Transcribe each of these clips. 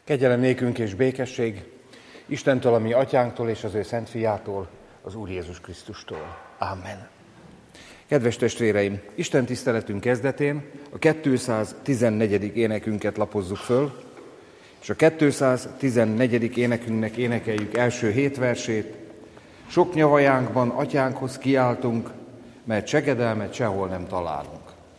Kegyelem nékünk és békesség Istentől, a mi atyánktól és az ő szent fiától, az Úr Jézus Krisztustól. Amen. Kedves testvéreim, Isten tiszteletünk kezdetén a 214. énekünket lapozzuk föl, és a 214. énekünknek énekeljük első 7 versét. Sok nyavajánkban atyánkhoz kiáltunk, mert segedelmet sehol nem találunk.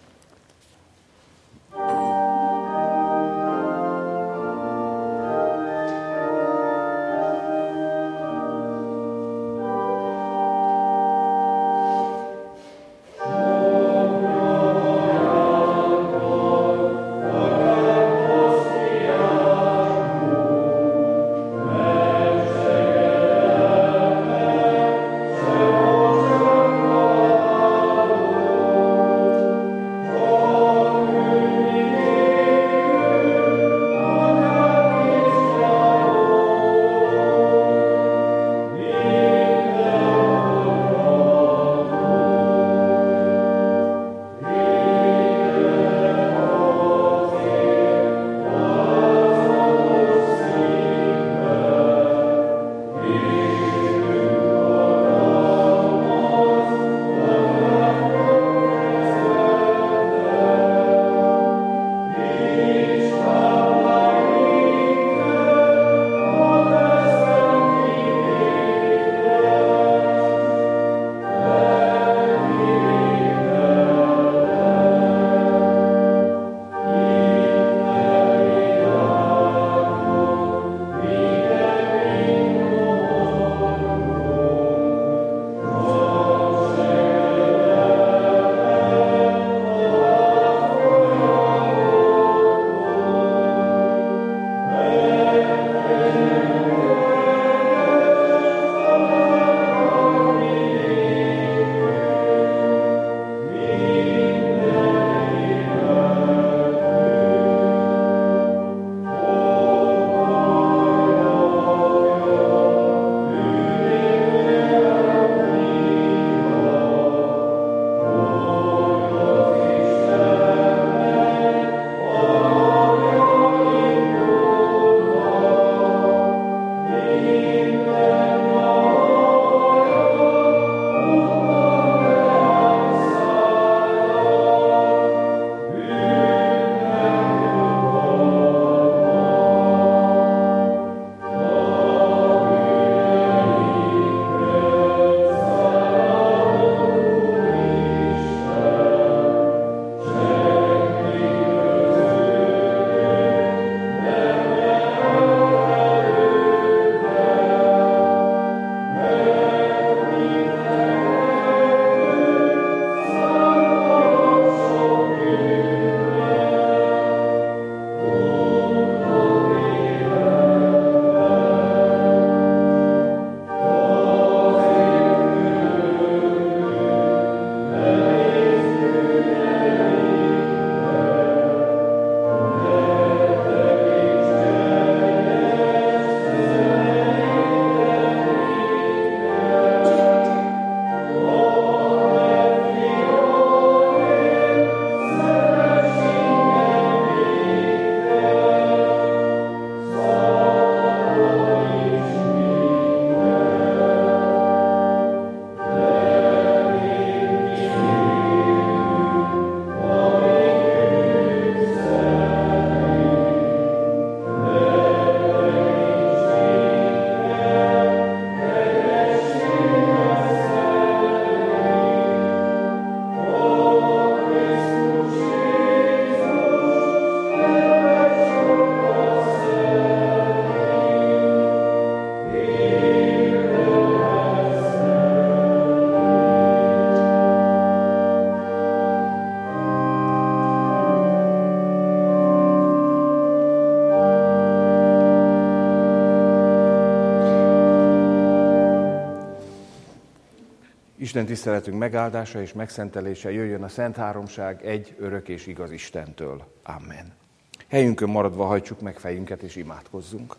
Isten tiszteletünk megáldása és megszentelése jöjjön a Szent Háromság egy örök és igaz Istentől. Amen. Helyünkön maradva hajtsuk meg fejünket és imádkozzunk.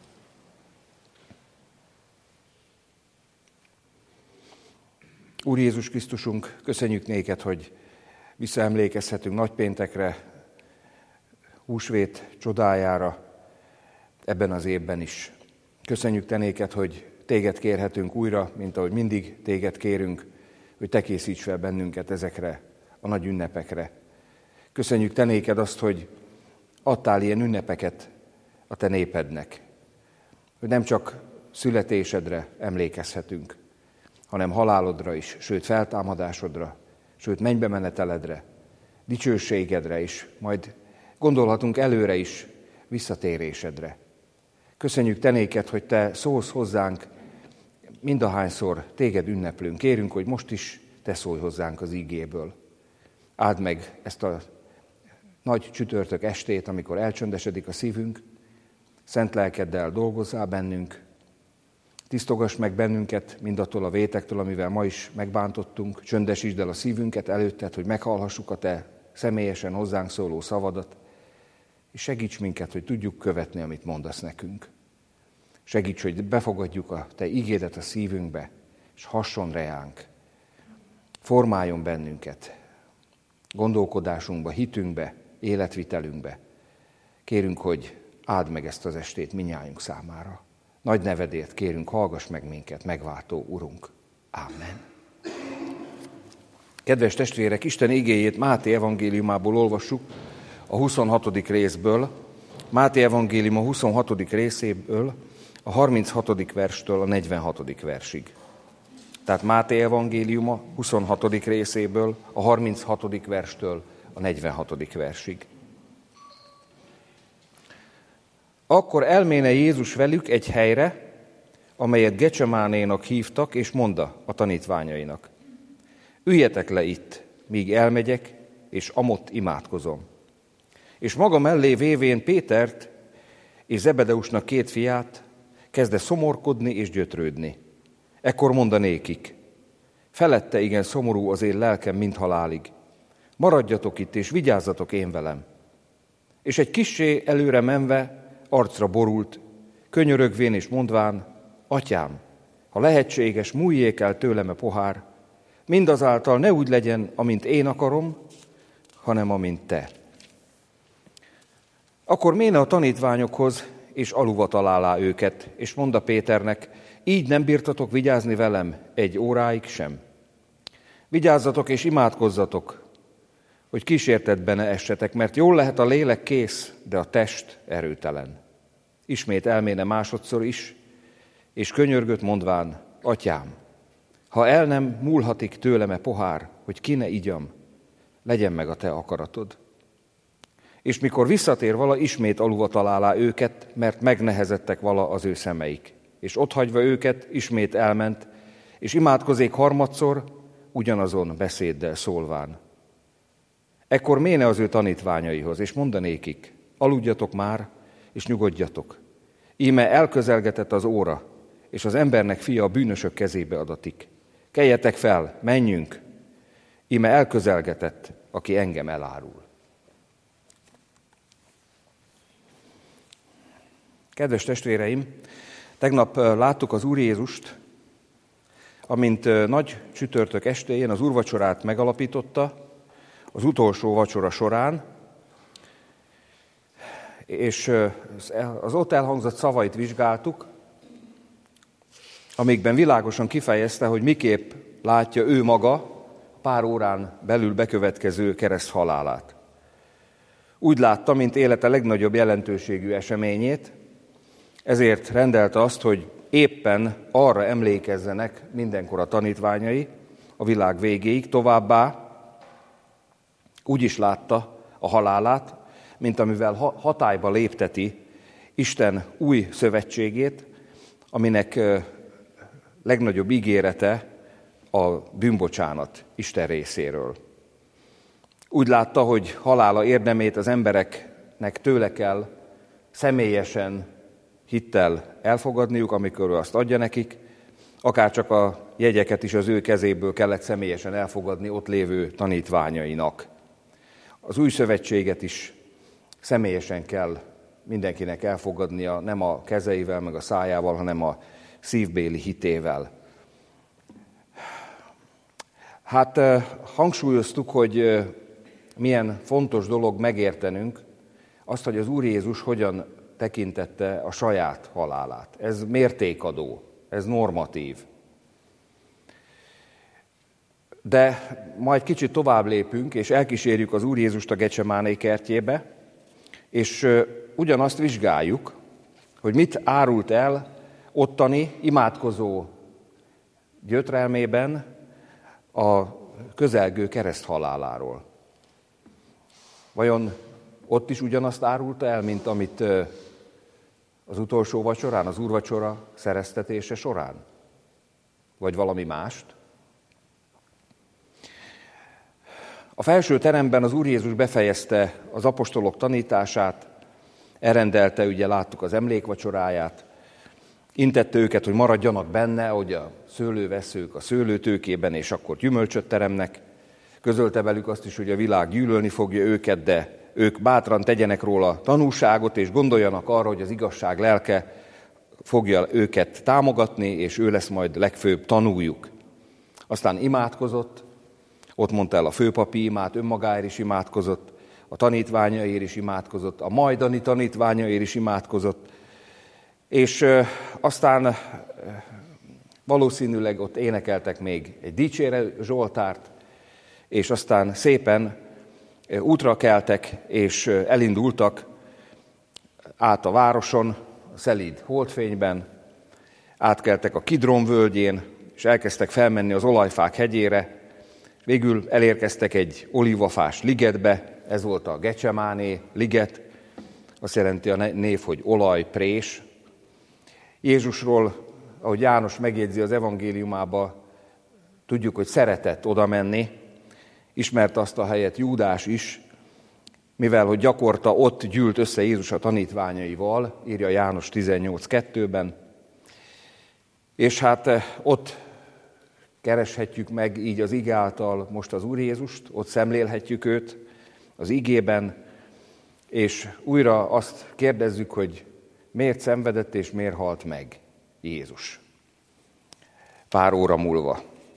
Úr Jézus Krisztusunk, köszönjük néked, hogy visszaemlékezhetünk nagypéntekre, húsvét csodájára, ebben az évben is. Köszönjük te néked, hogy téged kérhetünk újra, mint ahogy mindig téged kérünk, hogy te készíts fel bennünket ezekre a nagy ünnepekre. Köszönjük te néked azt, hogy adtál ilyen ünnepeket a te népednek, hogy nem csak születésedre emlékezhetünk, hanem halálodra is, sőt feltámadásodra, sőt mennybe meneteledre, dicsőségedre is, majd gondolhatunk előre is visszatérésedre. Köszönjük te néked, hogy te szólsz hozzánk, mindahányszor téged ünneplünk. Kérünk, hogy most is te szólj hozzánk az ígéből. Áld meg ezt a nagy csütörtök estét, amikor elcsöndesedik a szívünk, szent lelkeddel dolgozzál bennünk, tisztogass meg bennünket mindattól a vétektől, amivel ma is megbántottunk, csöndesítsd el a szívünket előtted, hogy meghallhassuk a te személyesen hozzánk szóló szavadat, és segíts minket, hogy tudjuk követni, amit mondasz nekünk. Segíts, hogy befogadjuk a te igédet a szívünkbe, és hasson reánk. Formáljon bennünket, gondolkodásunkba, hitünkbe, életvitelünkbe. Kérünk, hogy áld meg ezt az estét mindnyájunk számára. Nagy nevedért kérünk, hallgass meg minket, megváltó Urunk. Ámen. Kedves testvérek, Isten igéjét Máté evangéliumából olvassuk, a 26. részből, Máté evangélium a 26. részéből, a 36. verstől a 46. versig. Tehát Máté evangéliuma 26. részéből, a 36. verstől a 46. versig. Akkor elméne Jézus velük egy helyre, amelyet Gecsemánénak hívtak, és mondta a tanítványainak: üljetek le itt, míg elmegyek, és amott imádkozom. És maga mellé vévén Pétert és Zebedeusnak 2 fiát, kezdte szomorkodni és gyötrődni. Ekkor mondta nékik: felette igen szomorú az én lelkem, mint halálig. Maradjatok itt, és vigyázzatok én velem. És egy kissé előre menve arcra borult, könyörögvén és mondván: Atyám, ha lehetséges, múljék el tőlem a pohár, mindazáltal ne úgy legyen, amint én akarom, hanem amint te. Akkor méne a tanítványokhoz, és aluva találá őket, és mondta Péternek: így nem bírtatok vigyázni velem 1 óráig sem. Vigyázzatok és imádkozzatok, hogy kísértetbe ne essetek, mert jól lehet a lélek kész, de a test erőtelen. Ismét elméne másodszor is, és könyörgött mondván: Atyám, ha el nem múlhatik tőlem pohár, hogy ki ne igyam, legyen meg a te akaratod. És mikor visszatér vala, ismét aluva találá őket, mert megnehezettek vala az ő szemeik. És otthagyva őket, ismét elment, és imádkozék harmadszor, ugyanazon beszéddel szólván. Ekkor méne az ő tanítványaihoz, és mondanékik: aludjatok már, és nyugodjatok. Íme elközelgetett az óra, és az embernek fia a bűnösök kezébe adatik. Keljetek fel, menjünk! Íme elközelgetett, aki engem elárul. Kedves testvéreim, tegnap láttuk az Úr Jézust, amint nagy csütörtök estéjén az úrvacsorát megalapította, az utolsó vacsora során, és az ott elhangzott szavait vizsgáltuk, amikben világosan kifejezte, hogy miképp látja ő maga pár órán belül bekövetkező kereszthalálát. Úgy látta, mint élete legnagyobb jelentőségű eseményét, ezért rendelte azt, hogy éppen arra emlékezzenek mindenkor a tanítványai a világ végéig, továbbá úgy is látta a halálát, mint amivel hatályba lépteti Isten új szövetségét, aminek legnagyobb ígérete a bűnbocsánat Isten részéről. Úgy látta, hogy halála érdemét az embereknek tőle kell személyesen hittel elfogadniuk, amikor ő azt adja nekik, akár csak a jegyeket is az ő kezéből kellett személyesen elfogadni ott lévő tanítványainak. Az új szövetséget is személyesen kell mindenkinek elfogadnia, nem a kezeivel, meg a szájával, hanem a szívbéli hitével. Hát hangsúlyoztuk, hogy milyen fontos dolog megértenünk azt, hogy az Úr Jézus hogyan tekintette a saját halálát. Ez mértékadó, ez normatív. De majd kicsit tovább lépünk, és elkísérjük az Úr Jézust a Gecsemáné kertjébe, és ugyanazt vizsgáljuk, hogy mit árult el ottani imádkozó gyötrelmében a közelgő kereszthaláláról. Vajon ott is ugyanazt árulta el, mint amit az utolsó vacsorán, az úrvacsora szereztetése során? Vagy valami mást? A felső teremben az Úr Jézus befejezte az apostolok tanítását, elrendelte, ugye láttuk az emlékvacsoráját, intette őket, hogy maradjanak benne, hogy a szőlőveszők a szőlőtőkében, és akkor gyümölcsöt teremnek. Közölte velük azt is, hogy a világ gyűlölni fogja őket, de ők bátran tegyenek róla tanúságot, és gondoljanak arra, hogy az igazság lelke fogja őket támogatni, és ő lesz majd legfőbb tanújuk. Aztán imádkozott, ott mondta el a főpapi imát, önmagáért is imádkozott, a tanítványaért is imádkozott, a majdani tanítványaért is imádkozott, és aztán valószínűleg ott énekeltek még egy dicsérő zsoltárt, és aztán szépen útra keltek, és elindultak át a városon, a szelíd holdfényben, átkeltek a Kidron völgyén, és elkezdtek felmenni az olajfák hegyére, végül elérkeztek egy olívafás ligetbe, ez volt a Gecsemáné liget, azt jelenti a név, hogy olajprés. Jézusról, ahogy János megjegyzi az evangéliumába, tudjuk, hogy szeretett oda menni, ismerte azt a helyet Júdás is, mivel hogy gyakorta ott gyűlt össze Jézus a tanítványaival, írja János 18:2-ben, és hát ott kereshetjük meg így az ige által most az Úr Jézust, ott szemlélhetjük őt az igében, és újra azt kérdezzük, hogy miért szenvedett és miért halt meg Jézus pár óra múlva.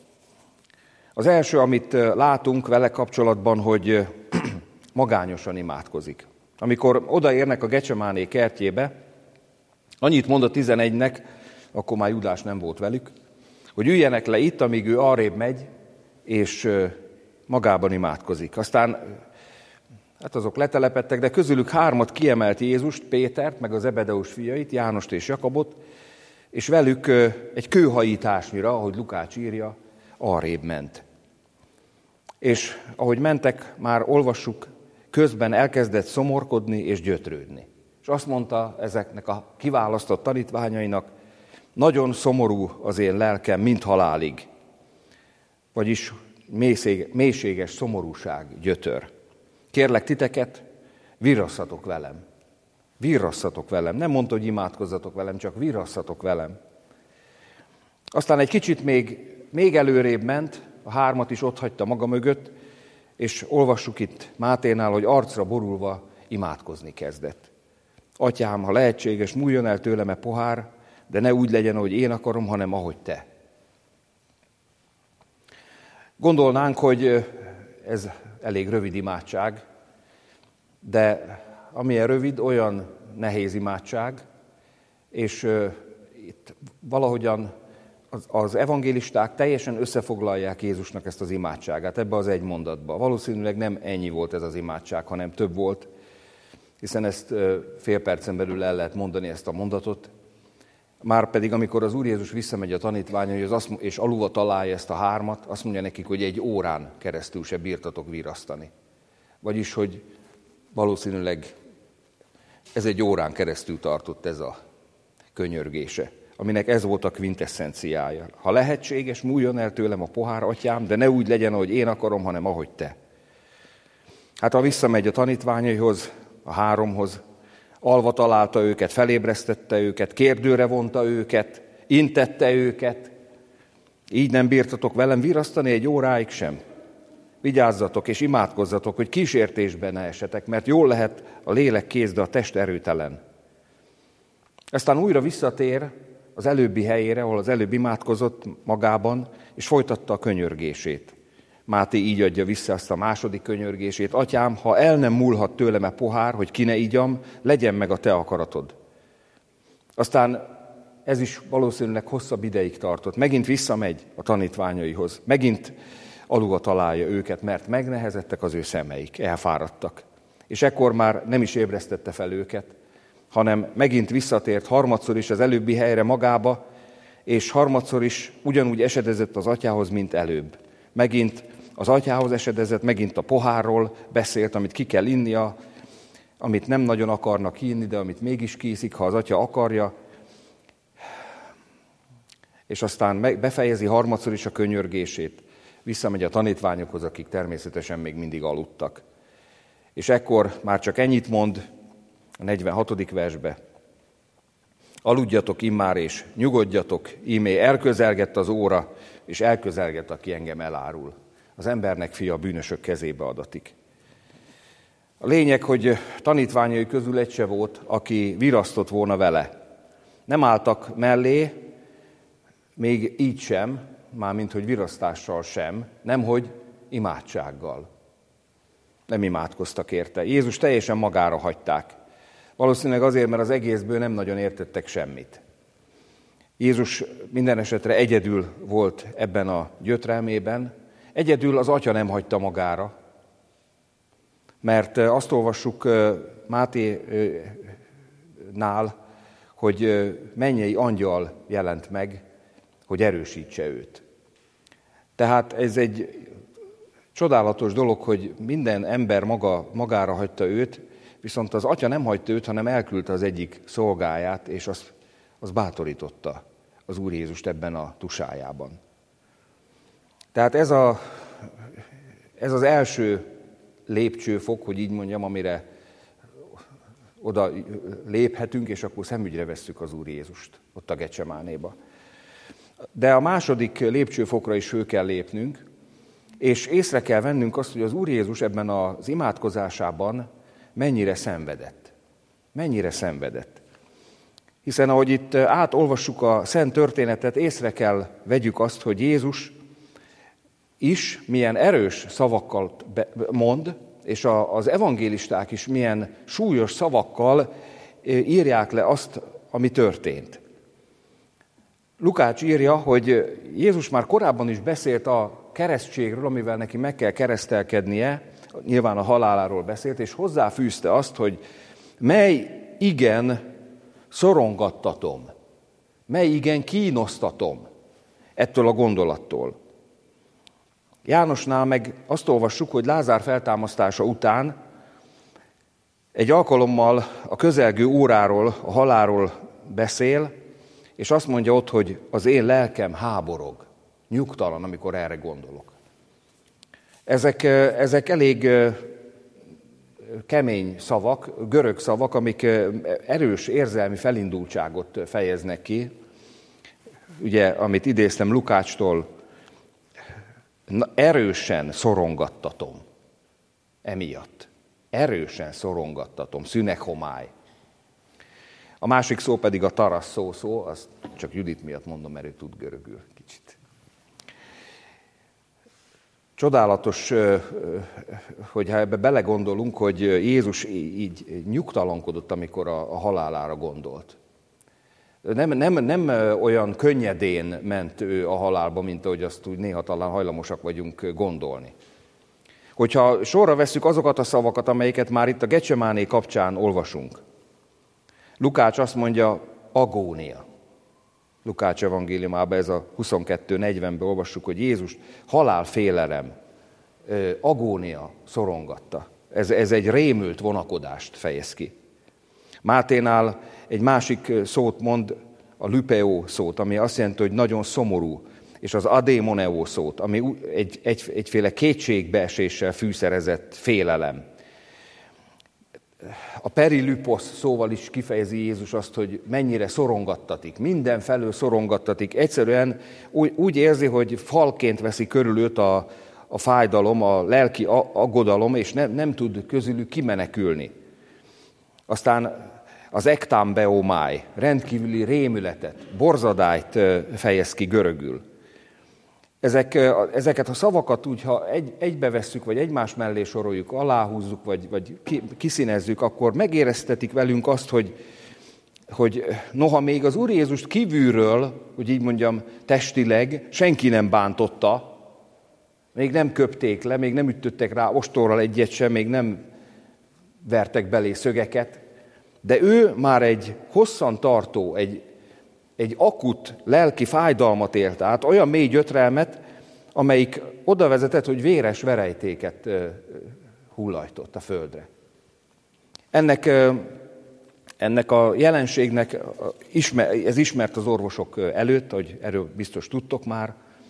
Az első, amit látunk vele kapcsolatban, hogy magányosan imádkozik. Amikor odaérnek a Gecsemáné kertjébe, annyit mond a 11-nek, akkor már Júdás nem volt velük, hogy üljenek le itt, amíg ő arrébb megy, és magában imádkozik. Aztán hát azok letelepedtek, de közülük 3 kiemelt Jézust, Pétert, meg az Zebedeus fiait, Jánost és Jakabot, és velük egy kőhajításnyira, ahogy Lukács írja, arrébb ment. És ahogy mentek, már olvassuk, közben elkezdett szomorkodni és gyötrődni. És azt mondta ezeknek a kiválasztott tanítványainak, nagyon szomorú az én lelkem, mint halálig. Vagyis mélységes szomorúság gyötör. Kérlek titeket, virrasszatok velem. Virrasszatok velem. Nem mondta, hogy imádkozzatok velem, csak virrasszatok velem. Aztán egy kicsit még előrébb ment, a 3 is ott hagyta maga mögött, és olvassuk itt Máténál, hogy arcra borulva imádkozni kezdett. Atyám, ha lehetséges, múljon el tőlem a pohár, de ne úgy legyen, ahogy én akarom, hanem ahogy te. Gondolnánk, hogy ez elég rövid imádság, de amilyen rövid, olyan nehéz imádság, és itt valahogyan az evangélisták teljesen összefoglalják Jézusnak ezt az imádságát ebbe az egy mondatba. Valószínűleg nem ennyi volt ez az imádság, hanem több volt, hiszen ezt fél percen belül el lehet mondani ezt a mondatot. Márpedig, amikor az Úr Jézus visszamegy a tanítványaihoz, és alulva találja ezt a 3, azt mondja nekik, hogy 1 órán keresztül se bírtatok virrasztani. Vagyis, hogy valószínűleg ez 1 órán keresztül tartott ez a könyörgése, aminek ez volt a kvintesszenciája. Ha lehetséges, múljon el tőlem a pohár, atyám, de ne úgy legyen, ahogy én akarom, hanem ahogy te. Hát ha visszamegy a tanítványaihoz, a 3-hoz, alva találta őket, felébresztette őket, kérdőre vonta őket, intette őket. Így nem bírtatok velem virrasztani 1 óráig sem. Vigyázzatok és imádkozzatok, hogy kísértésben ne esetek, mert jól lehet a lélek kész, de a test erőtelen. Aztán újra visszatér az előbbi helyére, ahol az előbb imádkozott magában, és folytatta a könyörgését. Máté így adja vissza azt a második könyörgését: Atyám, ha el nem múlhat tőlem a pohár, hogy ki ne igyam, legyen meg a te akaratod. Aztán ez is valószínűleg hosszabb ideig tartott. Megint visszamegy a tanítványaihoz. Megint aluga találja őket, mert megnehezettek az ő szemeik, elfáradtak. És ekkor már nem is ébresztette fel őket, hanem megint visszatért harmadszor is az előbbi helyre magába, és harmadszor is ugyanúgy esedezett az atyához, mint előbb. Megint az atyához esedezett, megint a pohárról beszélt, amit ki kell innia, amit nem nagyon akarnak inni, de amit mégis kiiszik, ha az atya akarja. És aztán befejezi harmadszor is a könyörgését. Visszamegy a tanítványokhoz, akik természetesen még mindig aludtak. És ekkor már csak ennyit mond a 46. versbe: Aludjatok immár és nyugodjatok, ímé elközelgett az óra, és elközelgett, aki engem elárul. Az embernek fia a bűnösök kezébe adatik. A lényeg, hogy tanítványai közül egy se volt, aki virasztott volna vele. Nem álltak mellé, még így sem, mármint hogy virasztással sem, nemhogy imádsággal. Nem imádkoztak érte. Jézus teljesen magára hagyták. Valószínűleg azért, mert az egészből nem nagyon értettek semmit. Jézus minden esetre egyedül volt ebben a gyötrelmében. Egyedül az atya nem hagyta magára, mert azt olvassuk Máténál, hogy mennyei angyal jelent meg, hogy erősítse őt. Tehát ez egy csodálatos dolog, hogy minden ember magára hagyta őt, viszont az atya nem hagyta őt, hanem elküldte az egyik szolgáját, és az bátorította az Úr Jézust ebben a tusájában. Tehát ez az első lépcsőfok, hogy így mondjam, amire oda léphetünk, és akkor szemügyre vesszük az Úr Jézust, ott a Gecsemánéba. De a második lépcsőfokra is föl kell lépnünk, és észre kell vennünk azt, hogy az Úr Jézus ebben az imádkozásában mennyire szenvedett. Mennyire szenvedett. Hiszen ahogy itt átolvassuk a szent történetet, észre kell vegyük azt, hogy Jézus is milyen erős szavakkal mond, és az evangélisták is milyen súlyos szavakkal írják le azt, ami történt. Lukács írja, hogy Jézus már korábban is beszélt a keresztségről, amivel neki meg kell keresztelkednie, nyilván a haláláról beszélt, és hozzáfűzte azt, hogy mely igen szorongattatom, mely igen kínosztatom ettől a gondolattól. Jánosnál meg azt olvassuk, hogy Lázár feltámasztása után egy alkalommal a közelgő óráról, a halálról beszél, és azt mondja ott, hogy az én lelkem háborog, nyugtalan, amikor erre gondolok. Ezek elég kemény szavak, görög szavak, amik erős érzelmi felindultságot fejeznek ki. Ugye, amit idéztem Lukácstól, erősen szorongattatom emiatt. Erősen szorongattatom, szünechomáj. A másik szó pedig a tarasszó szó, azt csak Judit miatt mondom, mert ő tud görögül kicsit. Csodálatos, hogyha ebbe belegondolunk, hogy Jézus így nyugtalankodott, amikor a halálára gondolt. Nem olyan könnyedén ment ő a halálba, mint ahogy azt úgy néha talán hajlamosak vagyunk gondolni. Hogyha sorra vesszük azokat a szavakat, amelyeket már itt a Gecsemáné kapcsán olvasunk. Lukács azt mondja, agónia. Lukács evangéliumában ez a 22:40-ben olvassuk, hogy Jézus halálfélelem, agónia szorongatta. Ez egy rémült vonakodást fejez ki. Máténál egy másik szót mond, a lüpeó szót, ami azt jelenti, hogy nagyon szomorú, és az adémoneó szót, ami egyféle kétségbeeséssel fűszerezett félelem. A perilüpos szóval is kifejezi Jézus azt, hogy mennyire szorongattatik, mindenfelől szorongattatik. Egyszerűen úgy érzi, hogy falként veszi körül őt a fájdalom, a lelki aggodalom, és nem tud közülük kimenekülni. Aztán az ektámbeomáj, rendkívüli rémületet, borzadályt fejez ki görögül. ezeket a szavakat úgy, ha egybevesszük, vagy egymás mellé soroljuk, aláhúzzuk, vagy kiszínezzük, akkor megéreztetik velünk azt, hogy noha még az Úr Jézust kívülről, hogy így mondjam, testileg senki nem bántotta, még nem köpték le, még nem ütöttek rá ostorral egyet sem, még nem vertek belé szögeket, de ő már egy hosszantartó, egy akut lelki fájdalmat élt át, olyan mély gyötrelmet, amelyik oda vezetett, hogy véres verejtéket hullajtott a földre. Ennek a jelenségnek, ez ismert az orvosok előtt, hogy erről biztos tudtok már,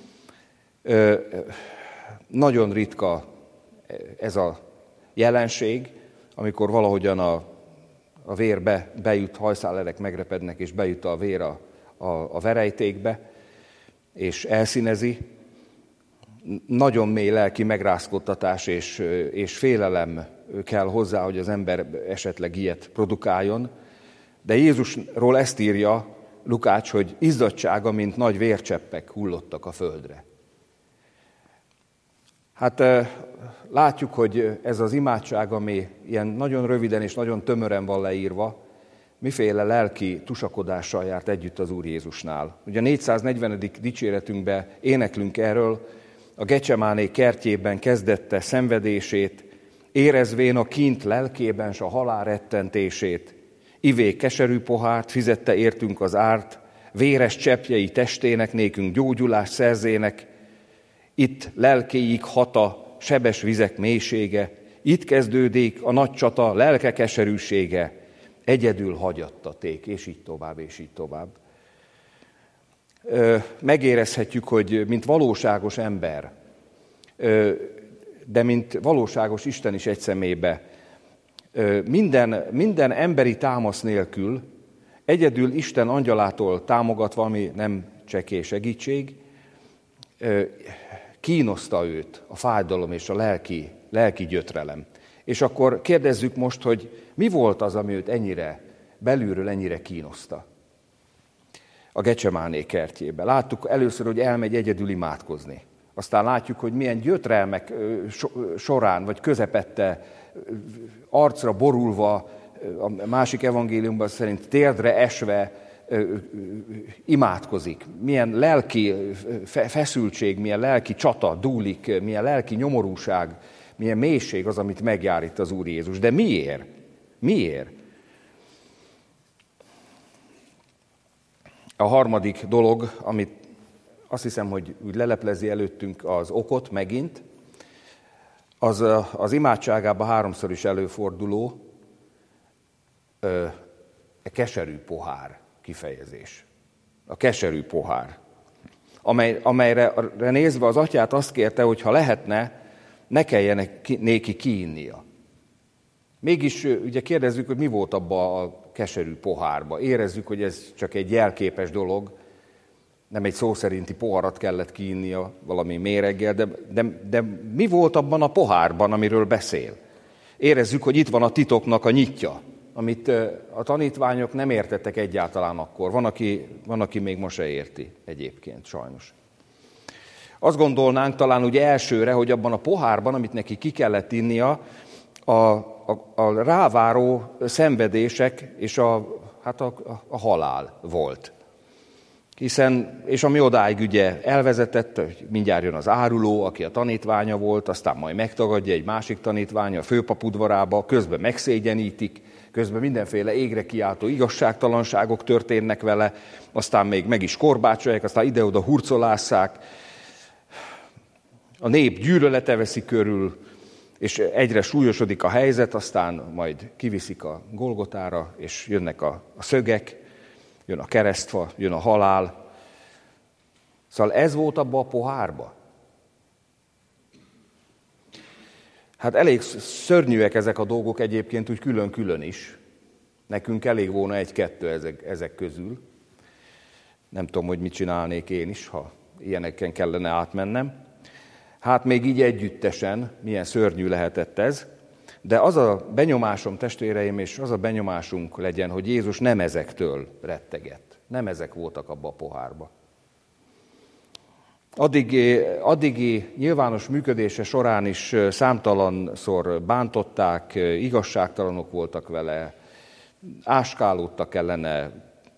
nagyon ritka ez a jelenség, amikor valahogyan a vérbe bejut, hajszálerek megrepednek, és bejut a vér a verejtékbe, és elszínezi. Nagyon mély lelki megrázkódtatás és félelem kell hozzá, hogy az ember esetleg ilyet produkáljon. De Jézusról ezt írja Lukács, hogy izzadtsága, mint nagy vércseppek hullottak a földre. Hát látjuk, hogy ez az imádság, ami ilyen nagyon röviden és nagyon tömören van leírva, miféle lelki tusakodással járt együtt az Úr Jézusnál. Ugye a 440. dicséretünkben éneklünk erről, a Gecsemáné kertjében kezdette szenvedését, érezvén a kint lelkében s a halál rettentését. Ivé keserű pohárt, fizette értünk az árt, véres cseppjei testének nékünk gyógyulást szerzének. Itt lelkéig hata, sebes vizek mélysége, itt kezdődik a nagy csata, lelke keserűsége, egyedül hagyattaték, és így tovább, és így tovább. Megérezhetjük, hogy mint valóságos ember, de mint valóságos Isten is egy személybe, minden emberi támasz nélkül, egyedül Isten angyalától támogatva, ami nem csekély segítség, kínoszta őt a fájdalom és a lelki gyötrelem. És akkor kérdezzük most, hogy mi volt az, ami őt belülről ennyire kínoszta a Gecsemáné kertjébe. Láttuk először, hogy elmegy egyedül imádkozni. Aztán látjuk, hogy milyen gyötrelmek során, vagy közepette, arcra borulva, a másik evangéliumban szerint térdre esve imádkozik. Milyen lelki feszültség, milyen lelki csata dúlik, milyen lelki nyomorúság, milyen mélység az, amit megjár itt az Úr Jézus. De miért? Miért? A harmadik dolog, amit azt hiszem, hogy úgy leleplezi előttünk az okot megint, az imádságában háromszor is előforduló a keserű pohár kifejezés. A keserű pohár, amelyre nézve az atyát azt kérte, hogy ha lehetne, ne kelljen néki kiinnia. Mégis ugye kérdezzük, hogy mi volt abban a keserű pohárba. Érezzük, hogy ez csak egy jelképes dolog, nem egy szó szerinti poharat kellett kiinnia valami méreggel, de mi volt abban a pohárban, amiről beszél? Érezzük, hogy itt van a titoknak a nyitja, amit a tanítványok nem értettek egyáltalán akkor. Van, aki még most se érti egyébként, sajnos. Azt gondolnánk talán ugye elsőre, hogy abban a pohárban, amit neki ki kellett innia, a ráváró szenvedések és a halál volt. És ami odáig ugye elvezetett, hogy mindjárt jön az áruló, aki a tanítványa volt, aztán majd megtagadja egy másik tanítványa a főpap udvarába, közben megszégyenítik, közben mindenféle égre kiáltó igazságtalanságok történnek vele, aztán még meg is korbácsolják, aztán ide-oda hurcolásszák, a nép gyűlölete veszi körül, és egyre súlyosodik a helyzet, aztán majd kiviszik a Golgotára, és jönnek a szögek, jön a keresztfa, jön a halál. Szóval ez volt abban a pohárba. Hát elég szörnyűek ezek a dolgok egyébként úgy külön-külön is. Nekünk elég volna egy-kettő ezek közül. Nem tudom, hogy mit csinálnék én is, ha ilyeneken kellene átmennem. Hát még így együttesen milyen szörnyű lehetett ez, de az a benyomásom, testvéreim, és az a benyomásunk legyen, hogy Jézus nem ezektől rettegett. Nem ezek voltak abba a pohárba. Addigi nyilvános működése során is számtalanszor bántották, igazságtalanok voltak vele, áskálódtak ellene.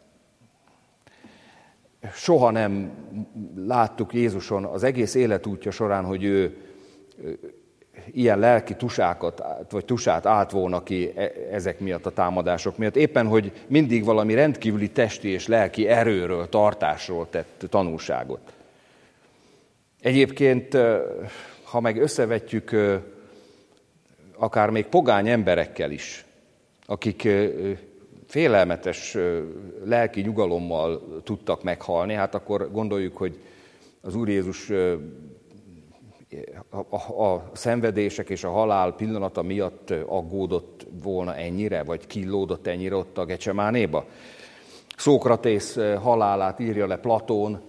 Soha nem láttuk Jézuson az egész életútja során, hogy ő ilyen lelki tusát állt volna ki ezek miatt a támadások miatt. Éppen, hogy mindig valami rendkívüli testi és lelki erőről, tartásról tett tanúságot. Egyébként, ha meg összevetjük akár még pogány emberekkel is, akik félelmetes lelki nyugalommal tudtak meghalni, hát akkor gondoljuk, hogy az Úr Jézus a szenvedések és a halál pillanata miatt aggódott volna ennyire, vagy killódott ennyire ott a Gecsemánéba. Szókratész halálát írja le Platón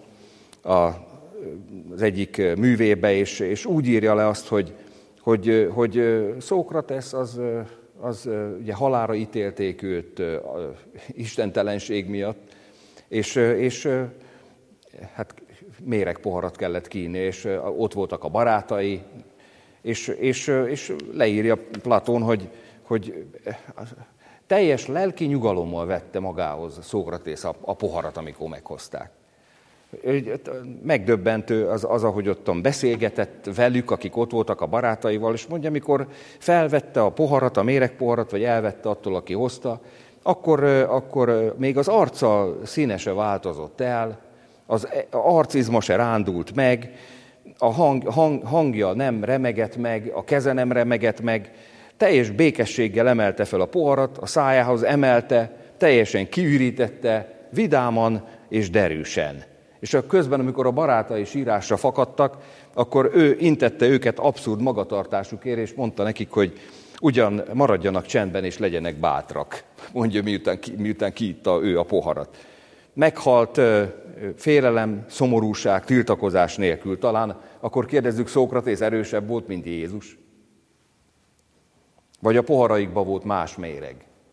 az egyik művébe, és úgy írja le azt, hogy Szókratész az ugye halálra ítélték őt istentelenség miatt, és hát méregpoharat kellett kínni, és ott voltak a barátai, és leírja Platón, hogy teljes lelki nyugalommal vette magához Szókratész a poharat, amikor meghozták. Megdöbbentő az, ahogy ottan beszélgetett velük, akik ott voltak a barátaival, és mondja, amikor felvette a poharat, a méregpoharat, vagy elvette attól, aki hozta, akkor még az arca színe se változott el, az arcizma se rándult meg, a hangja nem remegett meg, a keze nem remegett meg, teljes békességgel emelte fel a poharat, a szájához emelte, teljesen kiürítette, vidáman és derűsen. És közben, amikor a barátai sírásra fakadtak, akkor ő intette őket abszurd magatartásukért, és mondta nekik, hogy ugyan maradjanak csendben, és legyenek bátrak. Mondja, miután kiitta ő a poharat. Meghalt félelem, szomorúság, tiltakozás nélkül. Talán akkor kérdezzük, Szókratész erősebb volt, mint Jézus? Vagy a poharaikban volt más méreg?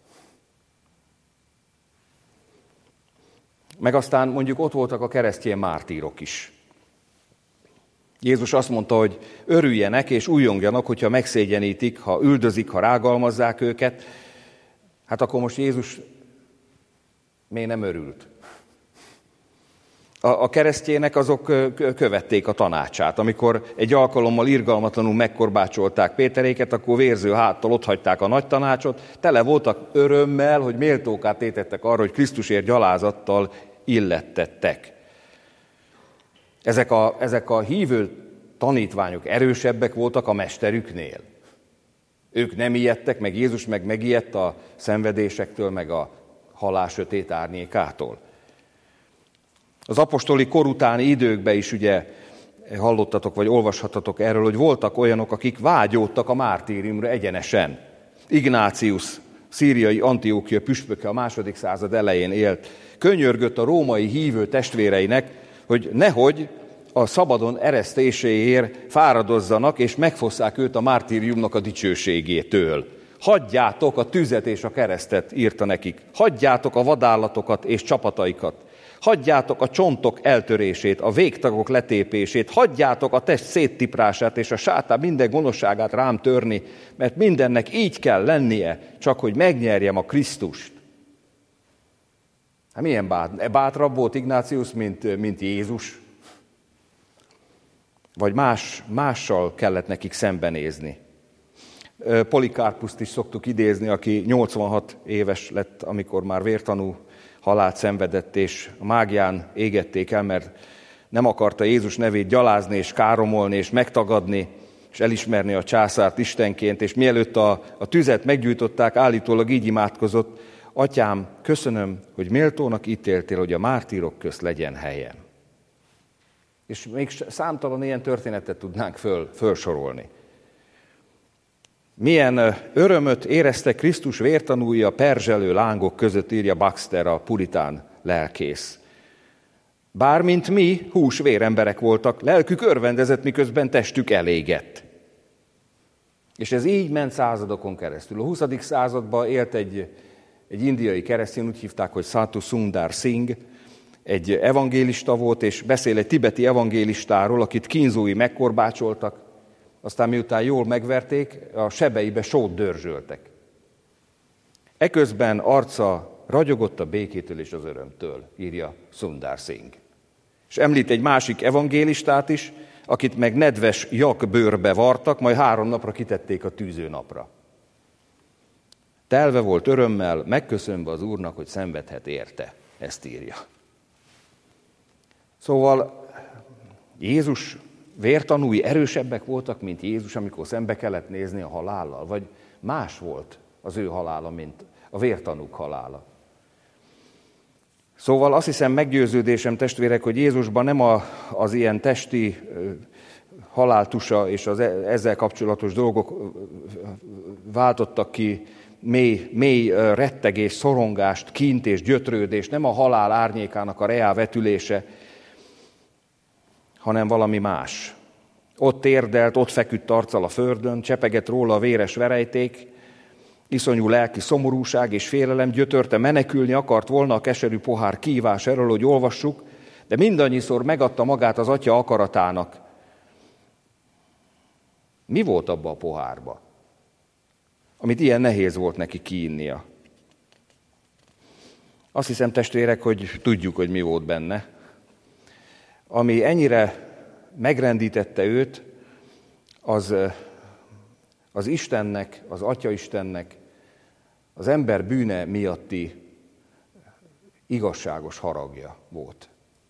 Meg aztán mondjuk ott voltak a keresztény mártírok is. Jézus azt mondta, hogy örüljenek és újjongjanak, hogyha megszégyenítik, ha üldözik, ha rágalmazzák őket. Hát akkor most Jézus még nem örült. A keresztjének azok követték a tanácsát. Amikor egy alkalommal irgalmatlanul megkorbácsolták Péteréket, akkor vérző háttal otthagyták a nagy tanácsot, tele voltak örömmel, hogy méltókát tétettek arra, hogy Krisztusért gyalázattal illettettek. Ezek a hívő tanítványok erősebbek voltak a mesterüknél. Ők nem ijedtek, meg Jézus meg megijedt a szenvedésektől, meg a halál sötét árnyékától. Az apostoli kor utáni időkben is ugye hallottatok, vagy olvashattatok erről, hogy voltak olyanok, akik vágyódtak a mártíriumra egyenesen. Ignácius, szíriai Antiókia püspöke, a II. Század elején élt, könyörgött a római hívő testvéreinek, hogy nehogy a szabadon eresztéséért fáradozzanak, és megfosszák őt a mártíriumnak a dicsőségétől. Hagyjátok a tüzet és a keresztet, írta nekik. Hagyjátok a vadállatokat és csapataikat. Hagyjátok a csontok eltörését, a végtagok letépését, hagyjátok a test széttiprását és a sátán minden gonoszságát rám törni, mert mindennek így kell lennie, csak hogy megnyerjem a Krisztust. Hát milyen bátrabb volt Ignácius, mint Jézus? Vagy mással kellett nekik szembenézni. Polikarpuszt is szoktuk idézni, aki 86 éves lett, amikor már vértanú halált szenvedett, és a mágián égették el, mert nem akarta Jézus nevét gyalázni, és káromolni, és megtagadni, és elismerni a császárt istenként, és mielőtt a tüzet meggyújtották, állítólag így imádkozott: Atyám, köszönöm, hogy méltónak ítéltél, hogy a mártírok közt legyen helyem. És még számtalan ilyen történetet tudnánk fölsorolni. Milyen örömöt éreztek Krisztus vértanúi a perzselő lángok között, írja Baxter, a puritán lelkész. Bármint mi, hús-vér emberek voltak, lelkük örvendezett, miközben testük elégett. És ez így ment századokon keresztül. A 20. században élt egy indiai keresztény, úgy hívták, hogy Sadhu Sundar Singh, egy evangélista volt, és beszél egy tibeti evangélistáról, akit kínzói megkorbácsoltak, aztán miután jól megverték, a sebeibe sót dörzsöltek. Eközben arca ragyogott a békétől és az örömtől, írja Sundar Singh. És említ egy másik evangélistát is, akit meg nedves jakbőrbe vartak, majd 3 napra kitették a tűzőnapra. Telve volt örömmel, megköszönve az Úrnak, hogy szenvedhet érte. Ezt írja. Szóval Jézus vértanúi erősebbek voltak, mint Jézus, amikor szembe kellett nézni a halállal, vagy más volt az ő halála, mint a vértanúk halála. Szóval azt hiszem, meggyőződésem, testvérek, hogy Jézusban nem az ilyen testi haláltusa és az ezzel kapcsolatos dolgok váltottak ki mély rettegés, szorongást, kínt és gyötrődést, nem a halál árnyékának a reál vetülése, hanem valami más. Ott térdelt, ott feküdt arccal a földön, csepegett róla a véres verejték, iszonyú lelki szomorúság és félelem gyötörte, menekülni akart volna a keserű pohár kívás erről, hogy olvassuk, de mindannyiszor megadta magát az Atya akaratának. Mi volt abba a pohárba, amit ilyen nehéz volt neki kiinnia? Azt hiszem, testvérek, hogy tudjuk, hogy mi volt benne. Ami ennyire megrendítette őt, az Istennek, az Atya Istennek az ember bűne miatti igazságos haragja volt.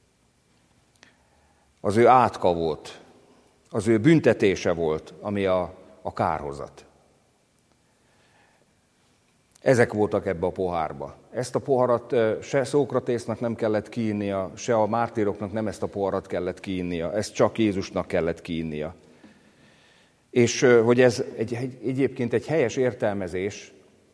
Az ő átka volt, az ő büntetése volt, ami a kárhozat. Ezek voltak ebbe a pohárba. Ezt a poharat se Szókratésznak nem kellett kiinnia, se a mártíroknak nem ezt a poharat kellett kiinnia, ezt csak Jézusnak kellett kiinnia. És hogy ez egyébként egy helyes értelmezés,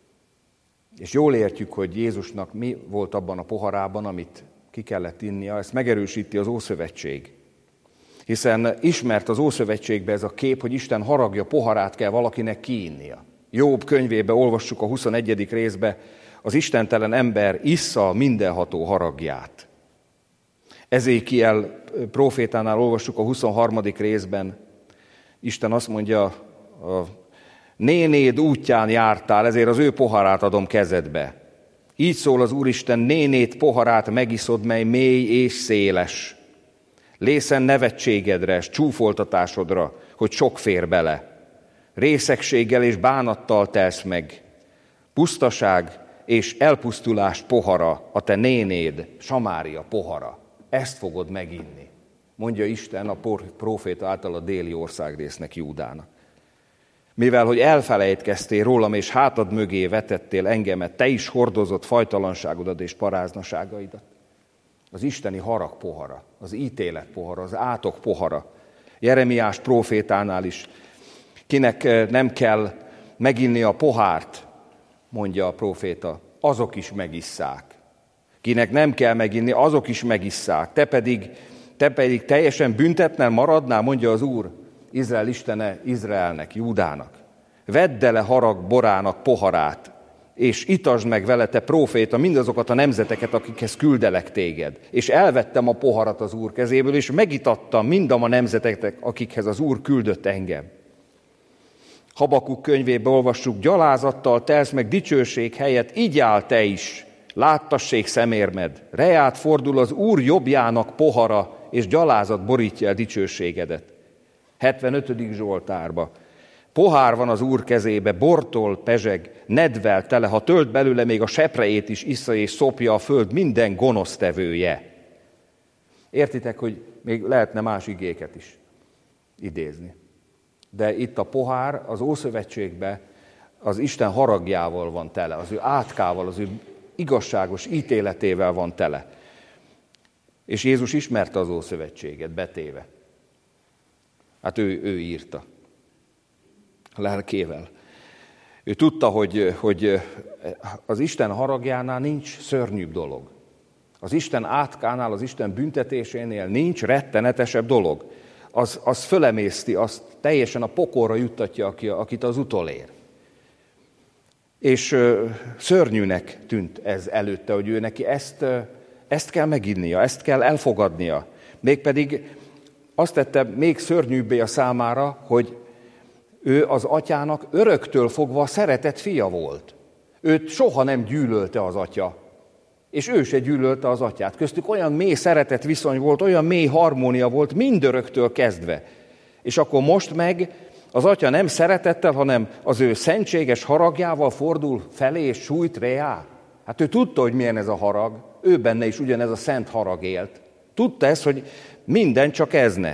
és jól értjük, hogy Jézusnak mi volt abban a poharában, amit ki kellett innia, ezt megerősíti az Ószövetség. Hiszen ismert az Ószövetségben ez a kép, hogy Isten haragja poharát kell valakinek kiinnia. Jobb könyvébe olvassuk a 21. részbe, az istentelen ember issza mindenható haragját. Ezékiel prófétánál olvassuk a 23. részben, Isten azt mondja, a nénéd útján jártál, ezért az ő poharát adom kezedbe. Így szól az Úristen, nénéd poharát megiszod, mely mély és széles. Lészen nevetségedre, s csúfoltatásodra, hogy sok fér bele. Részegséggel és bánattal telsz meg. Pusztaság és elpusztulás pohara, a te nénéd, Samária pohara. Ezt fogod meginni, mondja Isten a próféta által a déli országrésznek, Júdának. Mivel, hogy elfelejtkeztél rólam, és hátad mögé vetettél engemet, te is hordozott fajtalanságodat és paráznaságaidat. Az isteni harag pohara, az ítélet pohara, az átok pohara. Jeremiás prófétánál is, kinek nem kell meginni a pohárt, mondja a próféta, azok is megisszák. Kinek nem kell meginni, azok is megisszák. Te pedig teljesen büntetlen maradnál, mondja az Úr, Izrael istene Izraelnek, Júdának. Vedd le harag borának poharát, és itasd meg vele, te próféta, mindazokat a nemzeteket, akikhez küldelek téged. És elvettem a poharat az Úr kezéből, és megitattam mindam a nemzeteket, akikhez az Úr küldött engem. Habakuk könyvében olvassuk, gyalázattal telsz meg dicsőség helyett, így áll te is, láttassék szemérmed. Reát fordul az Úr jobbjának pohara, és gyalázat borítja el dicsőségedet. 75. Zsoltárba. Pohár van az Úr kezébe, bortól pezseg, nedvel tele, ha tölt belőle, még a seprejét is issza és szopja a föld minden gonosztevője. Értitek, hogy még lehetne más igéket is idézni. De itt a pohár az Ószövetségben az Isten haragjával van tele, az ő átkával, az ő igazságos ítéletével van tele. És Jézus ismerte az Ószövetséget betéve. Hát ő írta a lelkével. Ő tudta, hogy az Isten haragjánál nincs szörnyűbb dolog. Az Isten átkánál, az Isten büntetésénél nincs rettenetesebb dolog. Az fölemészti, azt teljesen a pokolra juttatja, akit az utolér. És szörnyűnek tűnt ez előtte, hogy ő neki ezt ezt kell meginnia, ezt kell elfogadnia. Mégpedig azt tette még szörnyűbbé a számára, hogy ő az atyának öröktől fogva szeretett fia volt. Őt soha nem gyűlölte az atya, és ő se gyűlölte az atyát. Köztük olyan mély szeretet viszony volt, olyan mély harmónia volt mindöröktől kezdve. És akkor most meg az atya nem szeretettel, hanem az ő szentséges haragjával fordul felé és sújt reá. Hát ő tudta, hogy milyen ez a harag, ő benne is ugyanez a szent harag élt. Tudta ezt, hogy minden csak ez ne.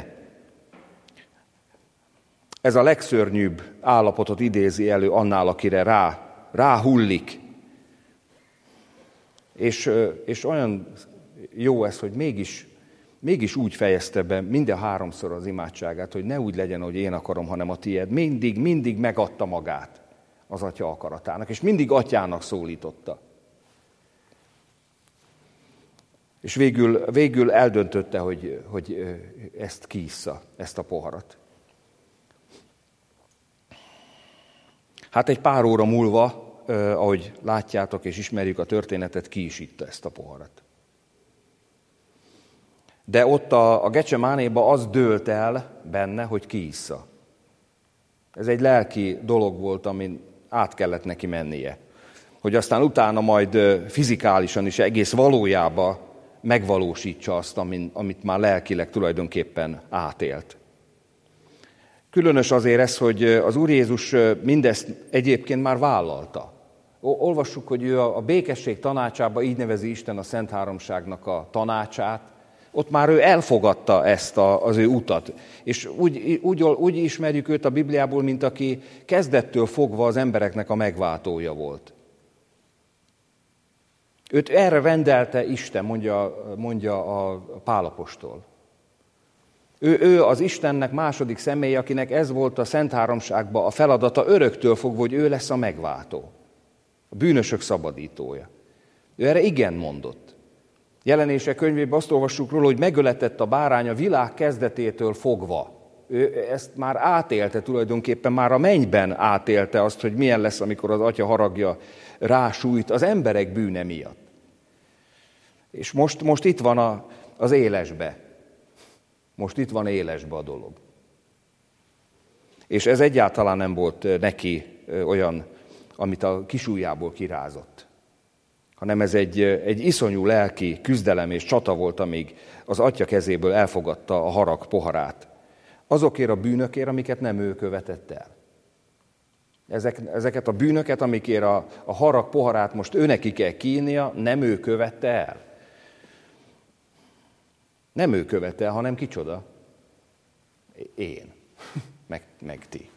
Ez a legszörnyűbb állapotot idézi elő annál, akire ráhullik. És olyan jó ez, hogy mégis úgy fejezte be minden háromszor az imádságát, hogy ne úgy legyen, hogy én akarom, hanem a tiéd. Mindig megadta magát az atya akaratának, és mindig atyának szólította. És végül eldöntötte, hogy ezt kiissza, ezt a poharat. Hát egy pár óra múlva, ahogy látjátok és ismerjük a történetet, ki is itta ezt a poharat. De ott a Gecsemánéba az dőlt el benne, hogy kiissza. Ez egy lelki dolog volt, amin át kellett neki mennie. Hogy aztán utána majd fizikálisan is egész valójában megvalósítsa azt, amit már lelkileg tulajdonképpen átélt. Különös azért ez, hogy az Úr Jézus mindezt egyébként már vállalta. Olvassuk, hogy ő a békesség tanácsában így nevezi Isten a Szent Háromságnak a tanácsát. Ott már ő elfogadta ezt az ő utat. És úgy ismerjük őt a Bibliából, mint aki kezdettől fogva az embereknek a megváltója volt. Őt erre rendelte Isten, mondja a Pál apostol. Ő az Istennek második személye, akinek ez volt a Szent Háromságban a feladata öröktől fogva, hogy ő lesz a megváltó, a bűnösök szabadítója. Ő erre igen mondott. Jelenések könyvében azt olvassuk róla, hogy megöletett a bárány a világ kezdetétől fogva. Ő ezt már átélte tulajdonképpen, már a mennyben átélte azt, hogy milyen lesz, amikor az atya haragja rásújt az emberek bűne miatt. És most itt van az élesbe. Most itt van élesbe a dolog. És ez egyáltalán nem volt neki olyan, amit a kisujjából kirázott, hanem ez egy iszonyú lelki küzdelem és csata volt, amíg az atya kezéből elfogadta a harag poharát. Azokért a bűnökért, amiket nem ő követett el. Ezeket a bűnöket, amikért a harag poharát most őneki kell kiinnia, nem ő követte el. Nem ő követte el, hanem kicsoda? Én. Meg ti.